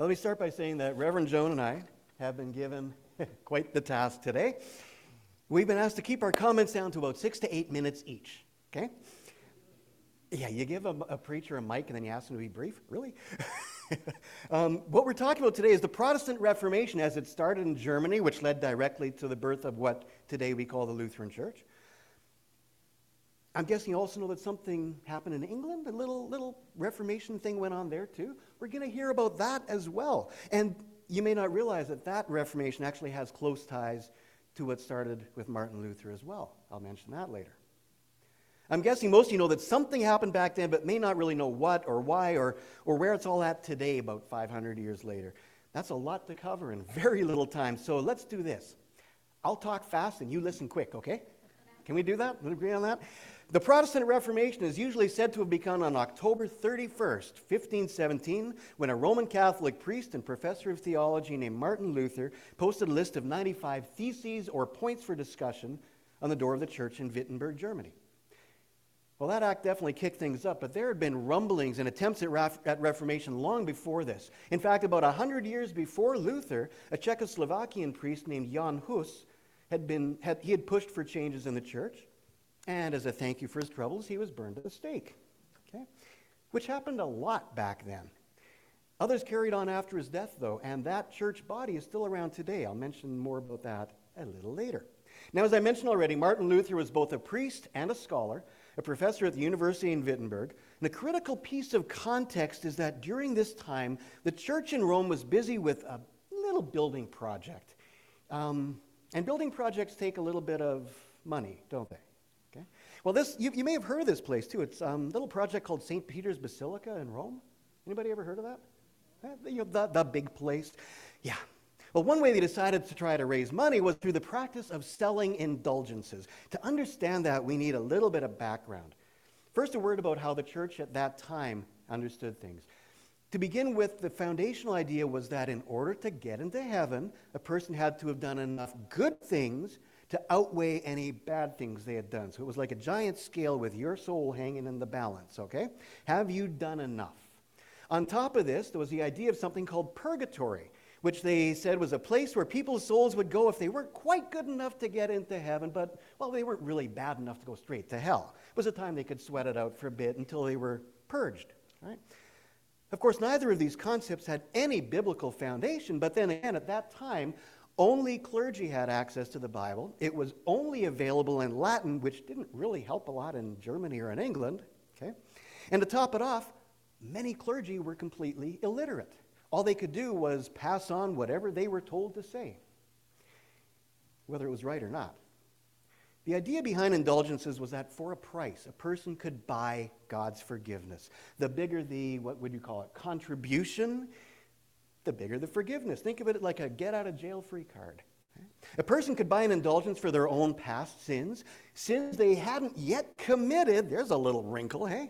Let me start by saying that Reverend Joan and I have been given quite the task today. We've been asked to keep our comments down to about 6 to 8 minutes each, okay? Yeah, you give a preacher a mic and then you ask him to be brief? Really? What we're talking about today is the Protestant Reformation as it started in Germany, which led directly to the birth of what today we call the Lutheran Church. I'm guessing you also know that something happened in England, a little Reformation thing went on there too. We're going to hear about that as well. And you may not realize that that Reformation actually has close ties to what started with Martin Luther as well. I'll mention that later. I'm guessing most of you know that something happened back then, but may not really know what or why or where it's all at today about 500 years later. That's a lot to cover in very little time, so let's do this. I'll talk fast and you listen quick, okay? Can we do that? We agree on that? The Protestant Reformation is usually said to have begun on October 31st, 1517, when a Roman Catholic priest and professor of theology named Martin Luther posted a list of 95 theses or points for discussion on the door of the church in Wittenberg, Germany. Well, that act definitely kicked things up, but there had been rumblings and attempts at Reformation long before this. In fact, about 100 years before Luther, a Czechoslovakian priest named Jan Hus had pushed for changes in the church, and as a thank you for his troubles, he was burned at the stake, okay? Which happened a lot back then. Others carried on after his death, though, and that church body is still around today. I'll mention more about that a little later. Now, as I mentioned already, Martin Luther was both a priest and a scholar, a professor at the University in Wittenberg. And a critical piece of context is that during this time, the church in Rome was busy with a little building project. And building projects take a little bit of money, don't they? Okay. Well, you may have heard of this place, too. It's a little project called St. Peter's Basilica in Rome. Anybody ever heard of that? The big place. Yeah. Well, one way they decided to try to raise money was through the practice of selling indulgences. To understand that, we need a little bit of background. First, a word about how the church at that time understood things. To begin with, the foundational idea was that in order to get into heaven, a person had to have done enough good things to outweigh any bad things they had done. So it was like a giant scale with your soul hanging in the balance, okay? Have you done enough? On top of this, there was the idea of something called purgatory, which they said was a place where people's souls would go if they weren't quite good enough to get into heaven, but, well, they weren't really bad enough to go straight to hell. It was a time they could sweat it out for a bit until they were purged, right? Of course, neither of these concepts had any biblical foundation, but then again, at that time, only clergy had access to the Bible. It was only available in Latin, which didn't really help a lot in Germany or in England, okay? And to top it off, many clergy were completely illiterate. All they could do was pass on whatever they were told to say, whether it was right or not. The idea behind indulgences was that for a price, a person could buy God's forgiveness. The bigger the, what would you call it, contribution, the bigger the forgiveness. Think of it like a get-out-of-jail-free card. A person could buy an indulgence for their own past sins they hadn't yet committed. There's a little wrinkle, hey?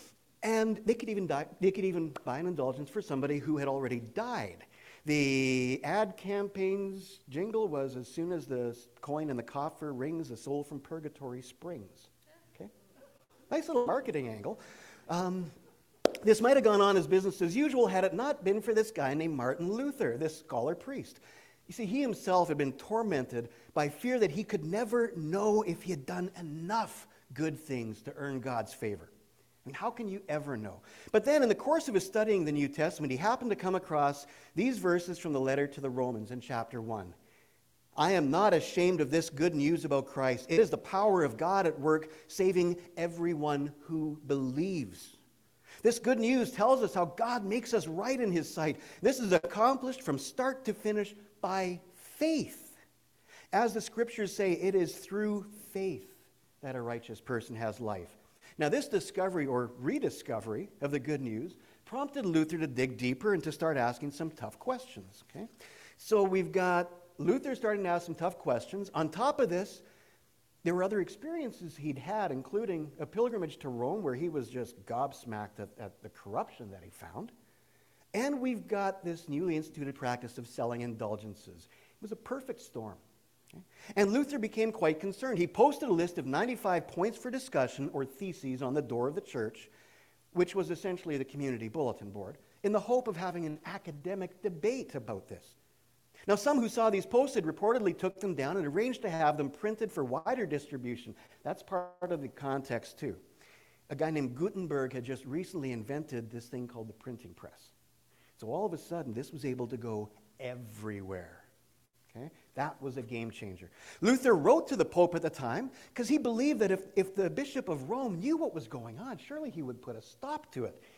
And they could even buy an indulgence for somebody who had already died. The ad campaign's jingle was, as soon as the coin in the coffer rings, the soul from purgatory springs. Okay? Nice little marketing angle. This might have gone on as business as usual had it not been for this guy named Martin Luther, this scholar priest. You see, he himself had been tormented by fear that he could never know if he had done enough good things to earn God's favor. I mean, how can you ever know? But then in the course of his studying the New Testament, he happened to come across these verses from the letter to the Romans in chapter 1. I am not ashamed of this good news about Christ. It is the power of God at work, saving everyone who believes. This good news tells us how God makes us right in his sight. This is accomplished from start to finish by faith. As the scriptures say, it is through faith that a righteous person has life. Now, this discovery or rediscovery of the good news prompted Luther to dig deeper and to start asking some tough questions. Okay? So we've got Luther starting to ask some tough questions. On top of this, there were other experiences he'd had, including a pilgrimage to Rome where he was just gobsmacked at the corruption that he found. And we've got this newly instituted practice of selling indulgences. It was a perfect storm. Okay? And Luther became quite concerned. He posted a list of 95 points for discussion or theses on the door of the church, which was essentially the community bulletin board. in the hope of having an academic debate about this. Now, some who saw these posted reportedly took them down and arranged to have them printed for wider distribution. That's part of the context, too. A guy named Gutenberg had just recently invented this thing called the printing press. So all of a sudden, this was able to go everywhere. Okay? That was a game changer. Luther wrote to the Pope at the time because he believed that if the Bishop of Rome knew what was going on, surely he would put a stop to it.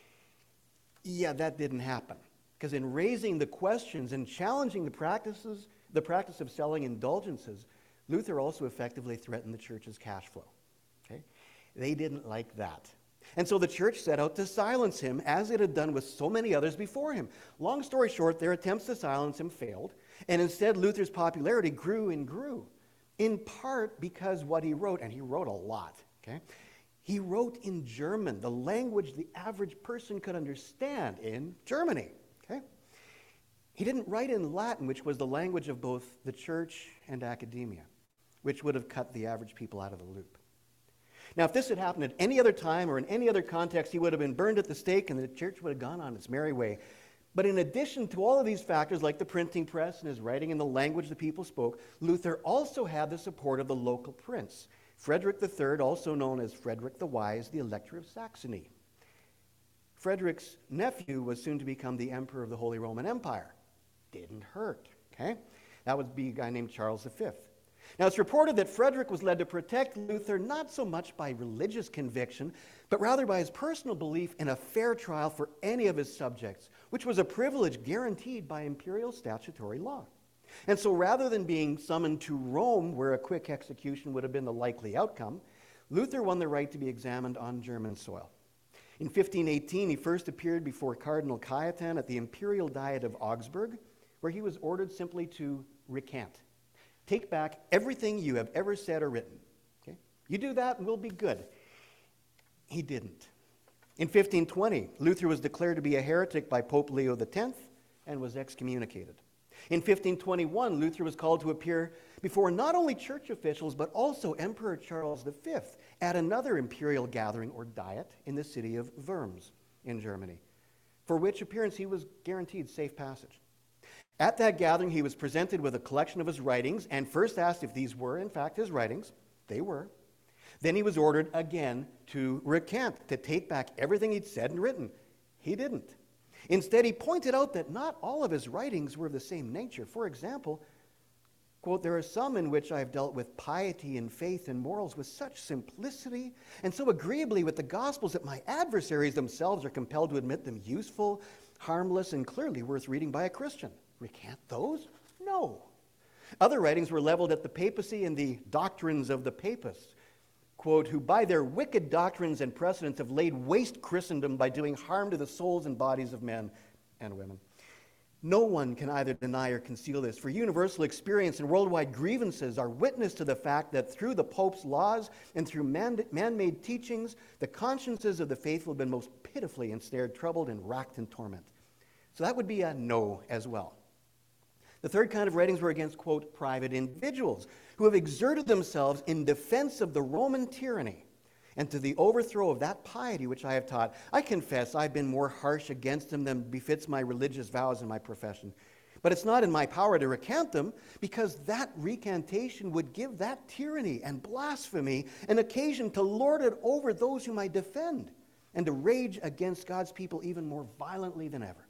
Yeah, that didn't happen. Because in raising the questions and challenging the practice of selling indulgences, Luther also effectively threatened the church's cash flow. Okay? They didn't like that. And so the church set out to silence him, as it had done with so many others before him. Long story short, their attempts to silence him failed, and instead Luther's popularity grew and grew, in part because what he wrote, and he wrote a lot, okay? He wrote in German, the language the average person could understand in Germany. Okay? He didn't write in Latin, which was the language of both the church and academia, which would have cut the average people out of the loop. Now, if this had happened at any other time or in any other context, he would have been burned at the stake and the church would have gone on its merry way. But in addition to all of these factors, like the printing press and his writing in the language the people spoke, Luther also had the support of the local prince, Frederick III, also known as Frederick the Wise, the Elector of Saxony. Frederick's nephew was soon to become the Emperor of the Holy Roman Empire. Didn't hurt, okay? That would be a guy named Charles V. Now, it's reported that Frederick was led to protect Luther not so much by religious conviction, but rather by his personal belief in a fair trial for any of his subjects, which was a privilege guaranteed by imperial statutory law. And so rather than being summoned to Rome, where a quick execution would have been the likely outcome, Luther won the right to be examined on German soil. In 1518, he first appeared before Cardinal Cajetan at the Imperial Diet of Augsburg, where he was ordered simply to recant. Take back everything you have ever said or written. Okay? You do that and we'll be good. He didn't. In 1520, Luther was declared to be a heretic by Pope Leo X and was excommunicated. In 1521, Luther was called to appear before not only church officials, but also Emperor Charles V at another imperial gathering or diet in the city of Worms in Germany, for which appearance he was guaranteed safe passage. At that gathering, he was presented with a collection of his writings and first asked if these were, in fact, his writings. They were. Then he was ordered again to recant, to take back everything he'd said and written. He didn't. Instead, he pointed out that not all of his writings were of the same nature. For example, quote, "There are some in which I have dealt with piety and faith and morals with such simplicity and so agreeably with the Gospels that my adversaries themselves are compelled to admit them useful, harmless, and clearly worth reading by a Christian." Recant those? No. Other writings were leveled at the papacy and the doctrines of the papists, quote, "who by their wicked doctrines and precedents have laid waste Christendom by doing harm to the souls and bodies of men and women." No one can either deny or conceal this, for universal experience and worldwide grievances are witness to the fact that through the Pope's laws and through man-made teachings, the consciences of the faithful have been most pitifully ensnared, troubled, and racked in torment. So that would be a no as well. The third kind of writings were against, quote, "private individuals who have exerted themselves in defense of the Roman tyranny and to the overthrow of that piety which I have taught. I confess I've been more harsh against them than befits my religious vows and my profession. But it's not in my power to recant them, because that recantation would give that tyranny and blasphemy an occasion to lord it over those whom I defend and to rage against God's people even more violently than ever."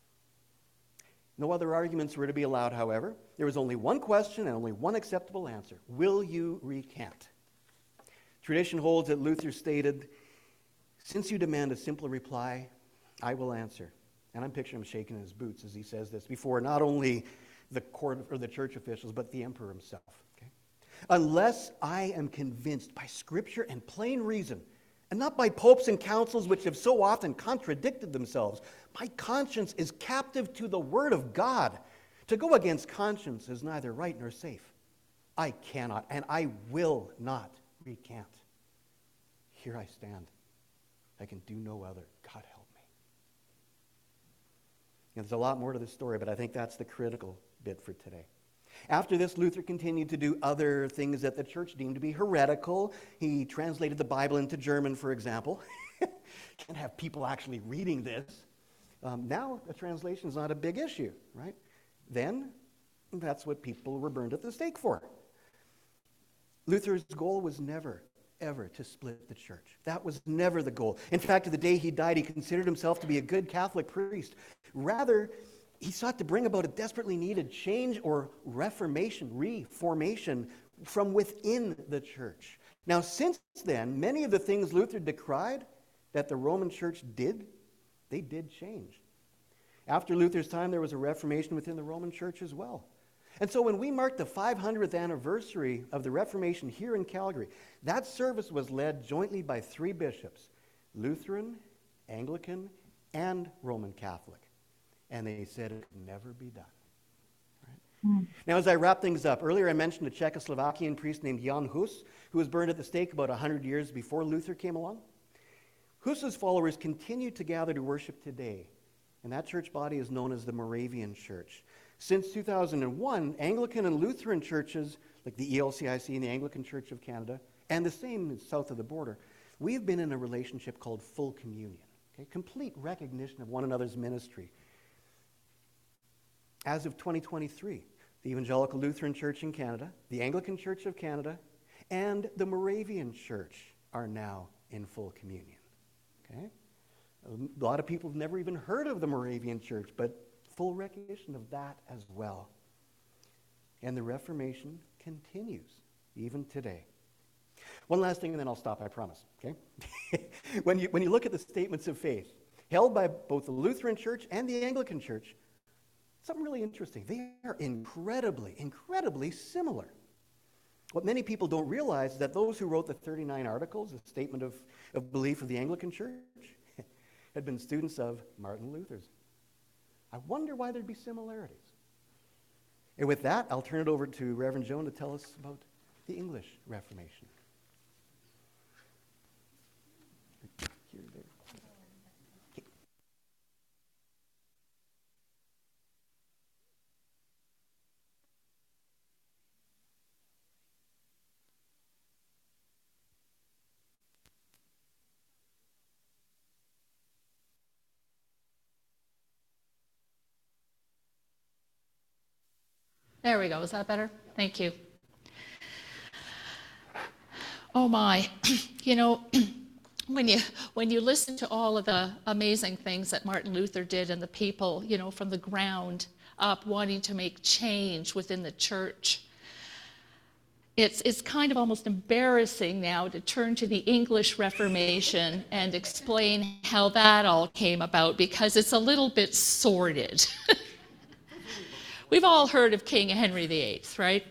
No other arguments were to be allowed, however. There was only one question and only one acceptable answer. Will you recant? Tradition holds that Luther stated, "Since you demand a simple reply, I will answer." And I'm picturing him shaking his boots as he says this before not only the court or the church officials, but the emperor himself. Okay? "Unless I am convinced by scripture and plain reason, and not by popes and councils which have so often contradicted themselves, my conscience is captive to the word of God. To go against conscience is neither right nor safe. I cannot and I will not recant. Here I stand. I can do no other. God help me." And there's a lot more to this story, but I think that's the critical bit for today. After this, Luther continued to do other things that the church deemed to be heretical. He translated the Bible into German, for example. Can't have people actually reading this. Now, a translation is not a big issue, right? Then, that's what people were burned at the stake for. Luther's goal was never, ever to split the church. That was never the goal. In fact, to the day he died, he considered himself to be a good Catholic priest. Rather, he sought to bring about a desperately needed change or reformation from within the church. Now, since then, many of the things Luther decried that the Roman Church did, they did change. After Luther's time, there was a reformation within the Roman Church as well. And so when we mark the 500th anniversary of the Reformation here in Calgary, that service was led jointly by 3 bishops, Lutheran, Anglican, and Roman Catholic. And they said it could never be done. Right? Now, as I wrap things up, earlier I mentioned a Czechoslovakian priest named Jan Hus, who was burned at the stake about 100 years before Luther came along. Hus's followers continue to gather to worship today, and that church body is known as the Moravian Church. Since 2001, Anglican and Lutheran churches, like the ELCIC and the Anglican Church of Canada, and the same south of the border, we've been in a relationship called full communion, okay? Complete recognition of one another's ministry. As of 2023, the Evangelical Lutheran Church in Canada, the Anglican Church of Canada, and the Moravian Church are now in full communion, okay? A lot of people have never even heard of the Moravian Church, but full recognition of that as well. And the Reformation continues even today. One last thing and then I'll stop, I promise, okay? When you look at the statements of faith held by both the Lutheran Church and the Anglican Church, something really interesting. They are incredibly similar. What many people don't realize is that those who wrote the 39 Articles, the statement of belief of the Anglican Church, had been students of Martin Luther's. I wonder why there'd be similarities. And with that, I'll turn it over to Reverend Joan to tell us about the English Reformation. Here, there. Okay. There we go. Is that better? Thank you. Oh my, you know, when you listen to all of the amazing things that Martin Luther did and the people, you know, from the ground up wanting to make change within the church, it's kind of almost embarrassing now to turn to the English Reformation and explain how that all came about, because it's a little bit sordid. We've all heard of King Henry VIII, right?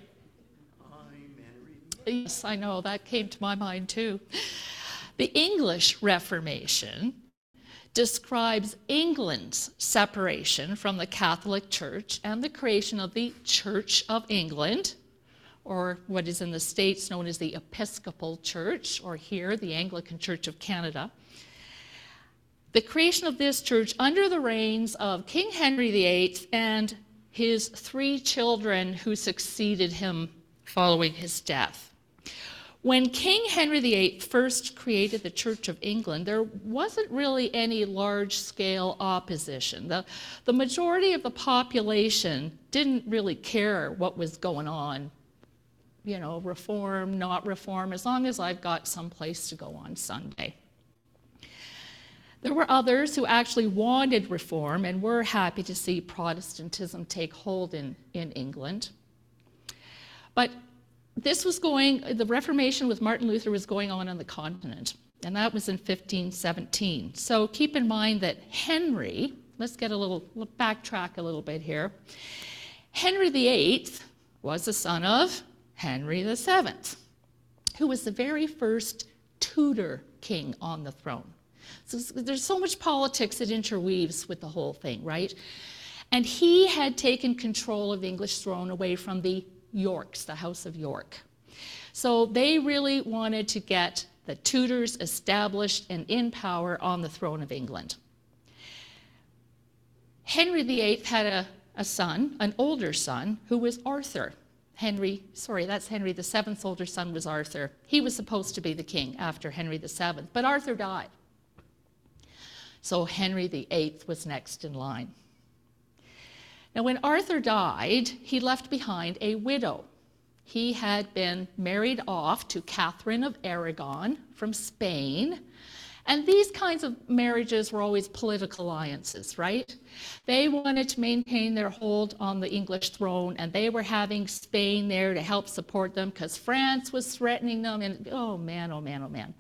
Yes, I know, that came to my mind too. The English Reformation describes England's separation from the Catholic Church and the creation of the Church of England, or what is in the States known as the Episcopal Church, or here, the Anglican Church of Canada. The creation of this church under the reigns of King Henry VIII and his 3 children who succeeded him following his death. When King Henry VIII first created the Church of England, there wasn't really any large-scale opposition. The majority of the population didn't really care what was going on. You know, reform, not reform, as long as I've got some place to go on Sunday. There were others who actually wanted reform and were happy to see Protestantism take hold in England. But the Reformation with Martin Luther was going on the continent, and that was in 1517. So keep in mind that Henry, let's backtrack a little bit here. Henry VIII was the son of Henry VII, who was the very first Tudor king on the throne. So there's so much politics that interweaves with the whole thing, right? And he had taken control of the English throne away from the Yorks, the House of York. So they really wanted to get the Tudors established and in power on the throne of England. Henry VIII had a son, an older son, who was Arthur. That's Henry VII's older son was Arthur. He was supposed to be the king after Henry VII, but Arthur died. So Henry VIII was next in line. Now, when Arthur died, he left behind a widow. He had been married off to Catherine of Aragon from Spain. And these kinds of marriages were always political alliances, right? They wanted to maintain their hold on the English throne, and they were having Spain there to help support them because France was threatening them. And oh man, oh man, oh man.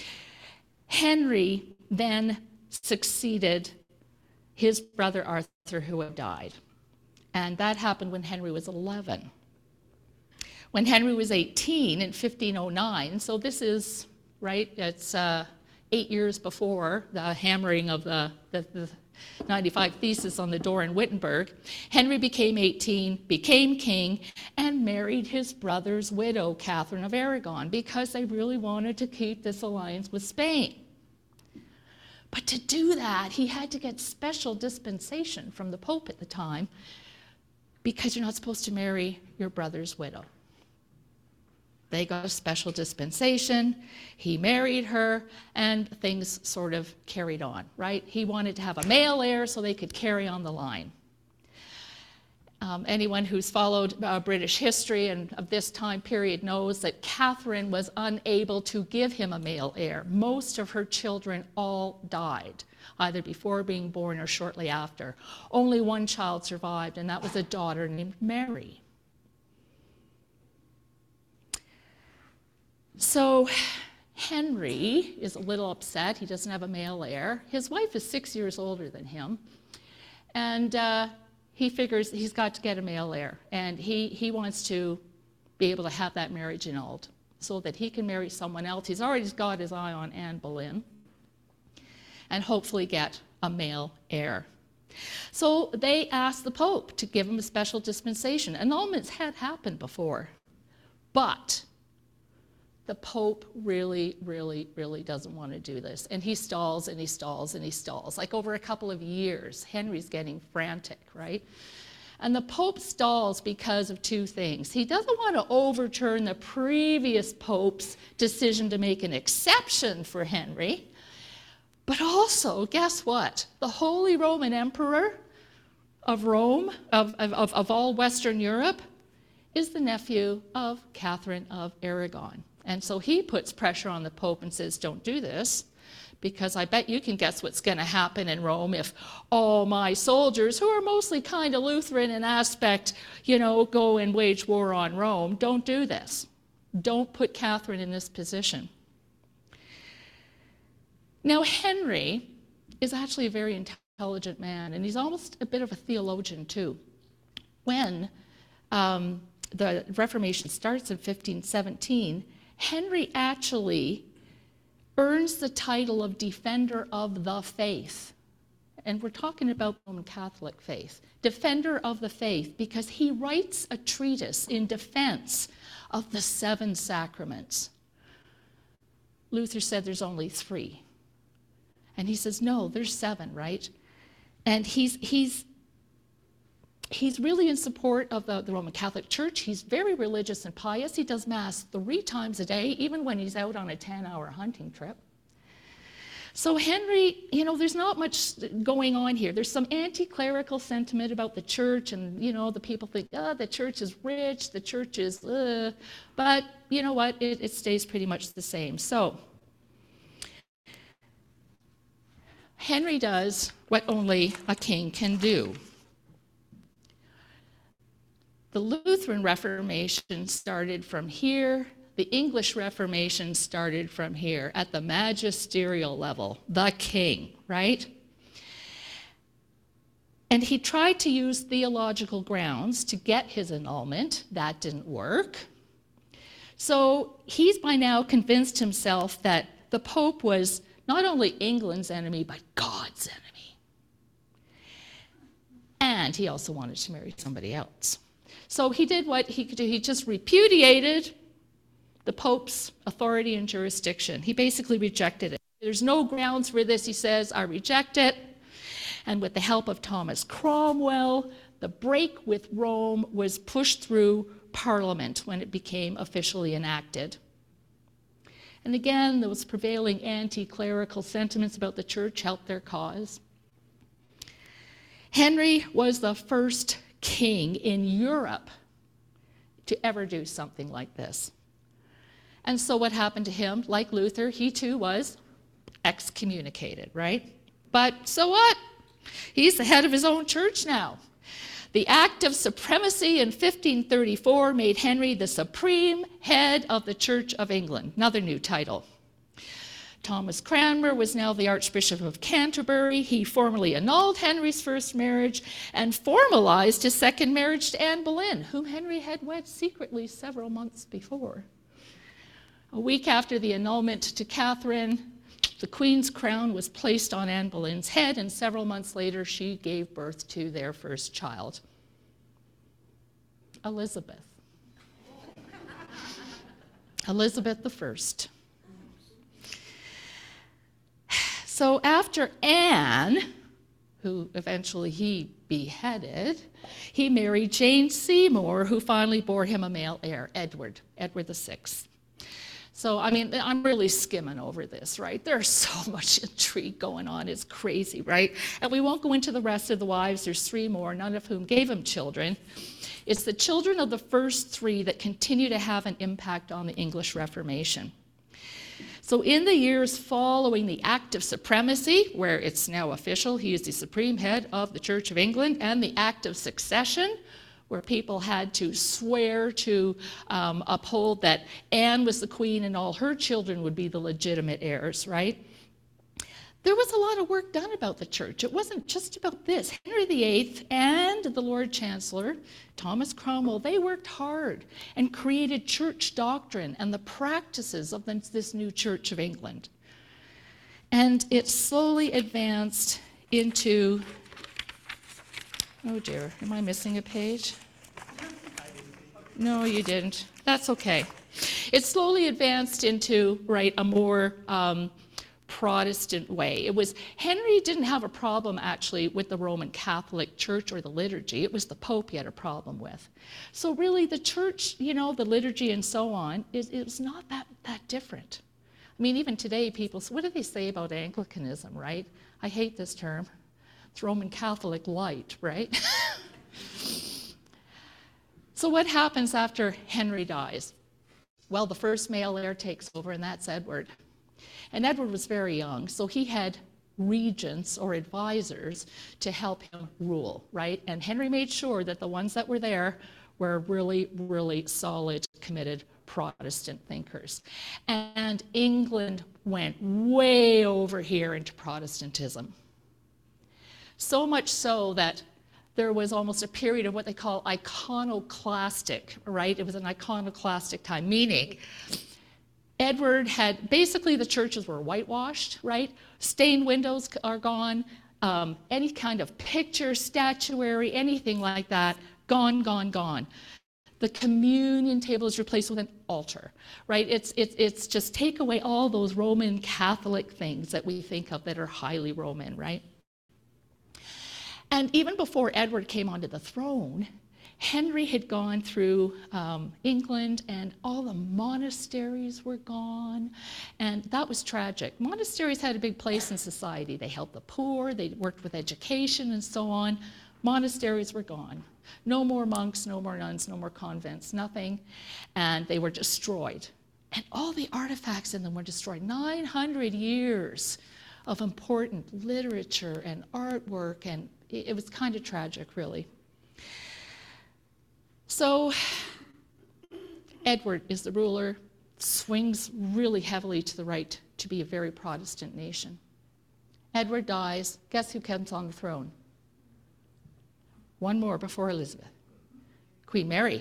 Henry then succeeded his brother Arthur, who had died. And that happened when Henry was 11. When Henry was 18 in 1509, so this is, right, it's 8 years before the hammering of the 95 Thesis on the door in Wittenberg, Henry became 18, became king, and married his brother's widow, Catherine of Aragon, because they really wanted to keep this alliance with Spain. But to do that, he had to get special dispensation from the Pope at the time, because you're not supposed to marry your brother's widow. They got a special dispensation, he married her, and things sort of carried on, right? He wanted to have a male heir so they could carry on the line. Anyone who's followed British history and of this time period knows that Catherine was unable to give him a male heir. Most of her children all died, either before being born or shortly after. Only one child survived, and that was a daughter named Mary. So Henry is a little upset. He doesn't have a male heir. His wife is 6 years older than him. And he figures he's got to get a male heir. And he wants to be able to have that marriage annulled so that he can marry someone else. He's already got his eye on Anne Boleyn. And hopefully get a male heir. So they asked the Pope to give him a special dispensation. Annulments had happened before. But the Pope really, really, really doesn't want to do this. And he stalls and he stalls and he stalls. Like over a couple of years, Henry's getting frantic, right? And the Pope stalls because of two things. He doesn't want to overturn the previous Pope's decision to make an exception for Henry. But also, guess what? The Holy Roman Emperor of Rome, of all Western Europe, is the nephew of Catherine of Aragon. And so he puts pressure on the Pope and says, don't do this, because I bet you can guess what's going to happen in Rome if all my soldiers, who are mostly kind of Lutheran in aspect, go and wage war on Rome. Don't do this. Don't put Catherine in this position. Now, Henry is actually a very intelligent man, and he's almost a bit of a theologian, too. When the Reformation starts in 1517, Henry actually earns the title of Defender of the Faith. And we're talking about the Roman Catholic faith. Defender of the Faith, because he writes a treatise in defense of the 7 sacraments. Luther said there's only 3. And he says, no, there's 7, right? And he's really in support of the Roman Catholic Church. He's very religious and pious. He does Mass 3 times a day, even when he's out on a 10-hour hunting trip. So Henry, there's not much going on here. There's some anti-clerical sentiment about the church, and, the people think, the church is rich, the church is, but you know what? It stays pretty much the same. So Henry does what only a king can do. The Lutheran Reformation started from here. The English Reformation started from here at the magisterial level, the king, right? And he tried to use theological grounds to get his annulment. That didn't work. So he's by now convinced himself that the Pope was not only England's enemy, but God's enemy. And he also wanted to marry somebody else. So he did what he could do. He just repudiated the Pope's authority and jurisdiction. He basically rejected it. There's no grounds for this, he says, I reject it. And with the help of Thomas Cromwell, the break with Rome was pushed through Parliament when it became officially enacted. And again, those prevailing anti-clerical sentiments about the church helped their cause. Henry was the first king in Europe to ever do something like this. And so what happened to him? Like Luther, he too was excommunicated, right? But so what? He's the head of his own church now. The Act of Supremacy in 1534 made Henry the supreme head of the Church of England, another new title. Thomas Cranmer was now the Archbishop of Canterbury. He formally annulled Henry's first marriage and formalized his second marriage to Anne Boleyn, whom Henry had wed secretly several months before. A week after the annulment to Catherine, the Queen's crown was placed on Anne Boleyn's head, and several months later she gave birth to their first child, Elizabeth. Elizabeth I. So after Anne, who eventually he beheaded, he married Jane Seymour, who finally bore him a male heir, Edward VI. So, I mean, I'm really skimming over this, right? There's so much intrigue going on. It's crazy, right? And we won't go into the rest of the wives. There's 3 more, none of whom gave him children. It's the children of the first 3 that continue to have an impact on the English Reformation. So in the years following the Act of Supremacy, where it's now official, he is the supreme head of the Church of England, and the Act of Succession, where people had to swear to uphold that Anne was the queen and all her children would be the legitimate heirs, right? There was a lot of work done about the church. It wasn't just about this. Henry VIII and the Lord Chancellor, Thomas Cromwell, they worked hard and created church doctrine and the practices of this new Church of England. And it slowly advanced into, oh dear, am I missing a page? No, you didn't. That's okay. It slowly advanced into, right, a more Protestant way. Henry didn't have a problem actually with the Roman Catholic Church or the liturgy. It was the Pope he had a problem with. So really the church, you know, the liturgy and so on, it was not that different. I mean, even today people, what do they say about Anglicanism, right? I hate this term. It's Roman Catholic light, right? So what happens after Henry dies? Well, the first male heir takes over, and that's Edward. And Edward was very young, so he had regents or advisors to help him rule, right? And Henry made sure that the ones that were there were really, really solid, committed Protestant thinkers. And England went way over here into Protestantism. So much so that there was almost a period of what they call iconoclastic, right? It was an iconoclastic time, meaning Edward had, basically the churches were whitewashed, right? Stained windows are gone. Any kind of picture, statuary, anything like that, gone, gone, gone. The communion table is replaced with an altar, right? It's just take away all those Roman Catholic things that we think of that are highly Roman, right? And even before Edward came onto the throne, Henry had gone through England, and all the monasteries were gone, and that was tragic. Monasteries had a big place in society. They helped the poor, they worked with education and so on. Monasteries were gone. No more monks, no more nuns, no more convents, nothing, and they were destroyed. And all the artifacts in them were destroyed. 900 years of important literature and artwork, and it was kind of tragic, really. So Edward is the ruler, swings really heavily to the right to be a very Protestant nation. Edward dies. Guess who comes on the throne? One more before Elizabeth. Queen Mary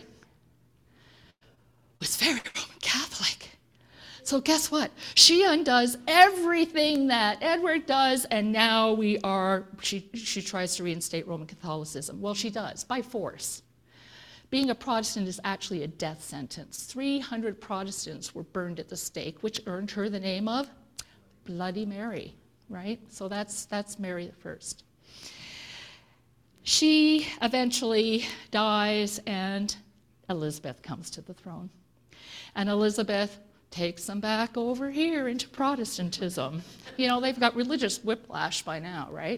was very Roman Catholic. So guess what? She undoes everything that Edward does, and now she tries to reinstate Roman Catholicism. Well, she does, by force. Being a Protestant is actually a death sentence. 300 Protestants were burned at the stake, which earned her the name of Bloody Mary, right? So that's Mary the First. She eventually dies, and Elizabeth comes to the throne. And Elizabeth takes them back over here into Protestantism. You know, they've got religious whiplash by now, right?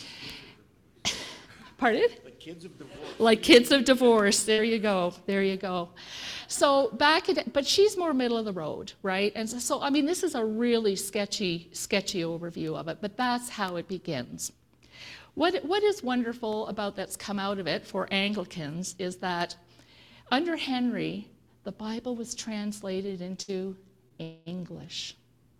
Pardon? Like kids of divorce. Like kids of divorce. There you go. There you go. So but she's more middle of the road, right? And so I mean, this is a really sketchy overview of it, but that's how it begins. What is wonderful about that's come out of it for Anglicans is that under Henry, the Bible was translated into English.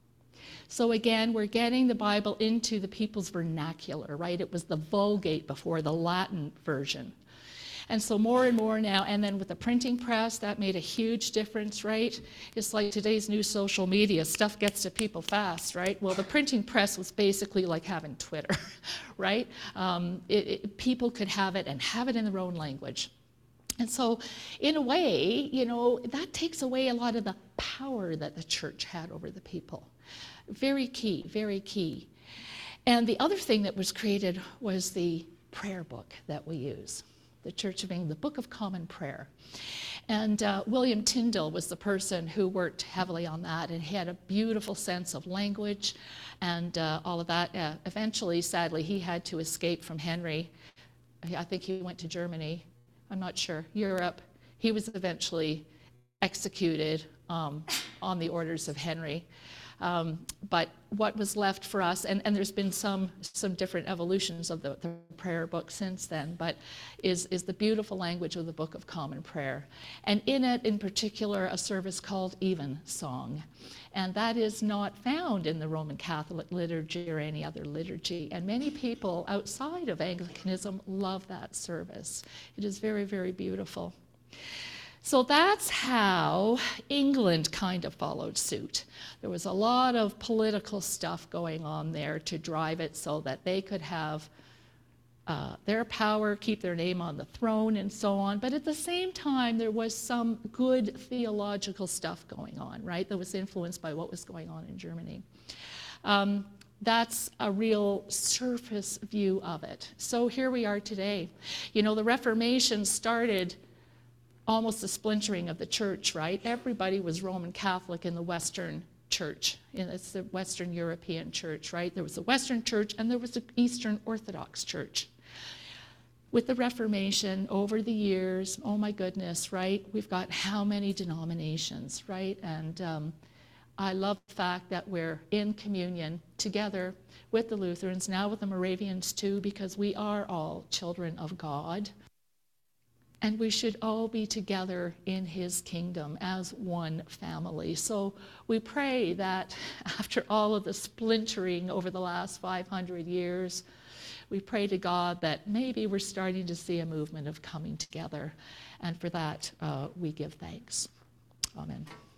So again, we're getting the Bible into the people's vernacular, right? It was the Vulgate before, the Latin version. And so more and more now, and then with the printing press, that made a huge difference, right? It's like today's new social media, stuff gets to people fast, right? Well, the printing press was basically like having Twitter, right? People could have it and have it in their own language. And so, in a way, you know, that takes away a lot of the power that the church had over the people. Very key, very key. And the other thing that was created was the prayer book that we use, the Church of England, the Book of Common Prayer. And William Tyndale was the person who worked heavily on that, and he had a beautiful sense of language and all of that. Eventually, sadly, he had to escape from Henry. I think he went to Germany. I'm not sure, Europe. He was eventually executed on the orders of Henry. But what was left for us, and there's been some different evolutions of the prayer book since then, but is the beautiful language of the Book of Common Prayer. And in it, in particular, a service called Evensong. And that is not found in the Roman Catholic liturgy or any other liturgy. And many people outside of Anglicanism love that service. It is very, very beautiful. So that's how England kind of followed suit. There was a lot of political stuff going on there to drive it so that they could have their power, keep their name on the throne and so on. But at the same time, there was some good theological stuff going on, right, that was influenced by what was going on in Germany. That's a real surface view of it. So here we are today. You know, the Reformation started almost a splintering of the church, right? Everybody was Roman Catholic in the Western church. It's the Western European church, right? There was the Western church and there was the Eastern Orthodox church. With the Reformation, over the years, oh my goodness, right? We've got how many denominations, right? And I love the fact that we're in communion together with the Lutherans, now with the Moravians too, because we are all children of God. And we should all be together in his kingdom as one family. So we pray that after all of the splintering over the last 500 years, we pray to God that maybe we're starting to see a movement of coming together. And for that, we give thanks. Amen.